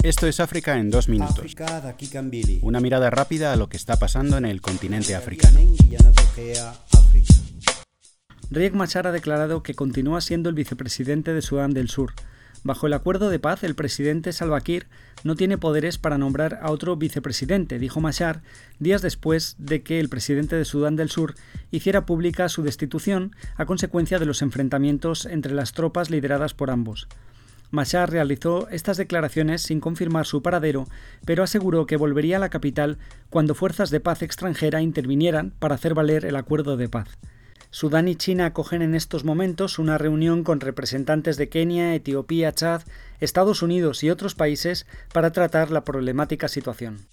Esto es África en 2 minutos. Una mirada rápida a lo que está pasando en el continente africano. Riek Machar ha declarado que continúa siendo el vicepresidente de Sudán del Sur. Bajo el acuerdo de paz, el presidente Salva Kiir no tiene poderes para nombrar a otro vicepresidente, dijo Machar, días después de que el presidente de Sudán del Sur hiciera pública su destitución a consecuencia de los enfrentamientos entre las tropas lideradas por ambos. Machar realizó estas declaraciones sin confirmar su paradero, pero aseguró que volvería a la capital cuando fuerzas de paz extranjera intervinieran para hacer valer el acuerdo de paz. Sudán y China acogen en estos momentos una reunión con representantes de Kenia, Etiopía, Chad, Estados Unidos y otros países para tratar la problemática situación.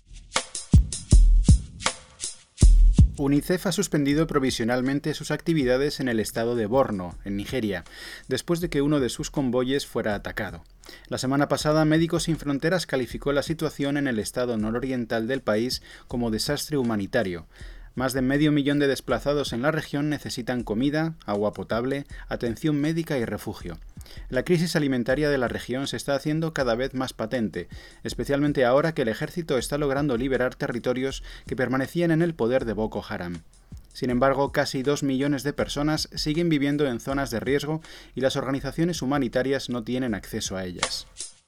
UNICEF ha suspendido provisionalmente sus actividades en el estado de Borno, en Nigeria, después de que uno de sus convoyes fuera atacado. La semana pasada, Médicos Sin Fronteras calificó la situación en el estado nororiental del país como desastre humanitario. Más de 500.000 de desplazados en la región necesitan comida, agua potable, atención médica y refugio. La crisis alimentaria de la región se está haciendo cada vez más patente, especialmente ahora que el ejército está logrando liberar territorios que permanecían en el poder de Boko Haram. Sin embargo, casi 2 millones de personas siguen viviendo en zonas de riesgo y las organizaciones humanitarias no tienen acceso a ellas.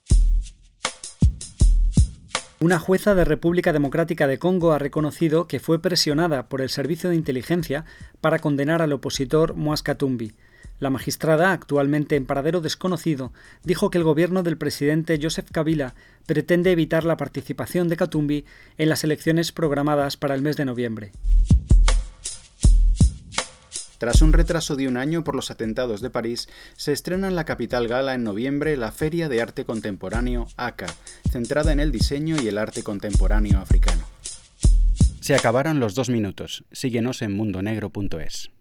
Una jueza de República Democrática de Congo ha reconocido que fue presionada por el servicio de inteligencia para condenar al opositor Moise Katumbi. La magistrada, actualmente en paradero desconocido, dijo que el gobierno del presidente Joseph Kabila pretende evitar la participación de Katumbi en las elecciones programadas para el mes de noviembre. Tras un retraso de 1 año por los atentados de París, se estrena en la capital gala en noviembre la Feria de Arte Contemporáneo ACA, centrada en el diseño y el arte contemporáneo africano. Se acabaron los 2 minutos. Síguenos en mundonegro.es.